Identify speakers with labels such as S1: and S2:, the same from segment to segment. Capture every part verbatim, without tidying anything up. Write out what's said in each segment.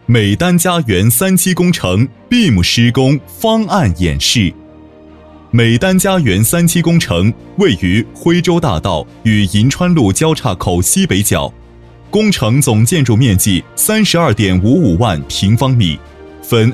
S1: 美丹家园三期工程闭幕施工方案演示。美丹家园三期工程位于徽州大道与银川路交叉口西北角，工程总建筑面积 三十二点五五万平方米，分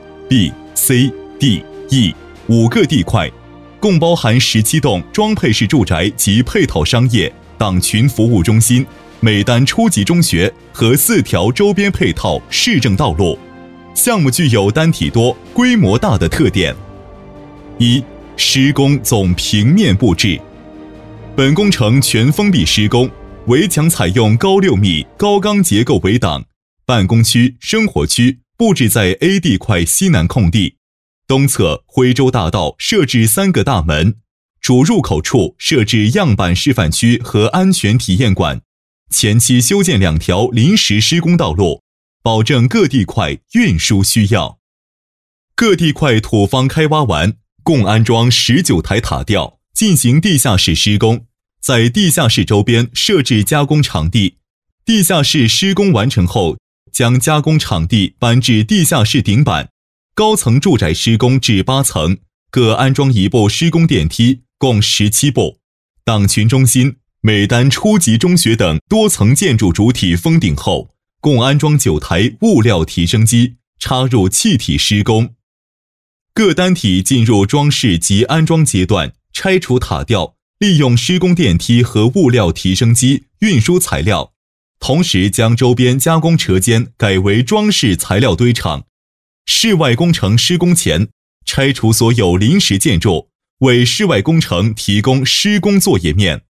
S1: A、B、C、D、E 五个地块，共包含十七栋装配式住宅及配套商业、党群服务中心、美丹初级中学和四条周边配套市政道路。项目具有单体多、规模大的特点。一、施工总平面布置。本工程全封闭施工，围墙采用高六米高钢结构围挡，办公区、生活区布置在 A 地块西南空地，东侧徽州大道设置三个大门，主入口处设置样板示范区和安全体验馆，前期修建两条临时施工道路，保证各地块运输需要。各地块土方开挖完，共安装十九台塔吊，进行地下室施工，在地下室周边设置加工场地。地下室施工完成后，将加工场地搬至地下室顶板。高层住宅施工至八层，各安装一部施工电梯，共十七部。党群中心、美丹初级中学等多层建筑主体封顶后，共安装九台物料提升机，插入气体施工。各单体进入装饰及安装阶段，拆除塔吊，利用施工电梯和物料提升机运输材料，同时将周边加工车间改为装饰材料堆场。室外工程施工前，拆除所有临时建筑，为室外工程提供施工作业面。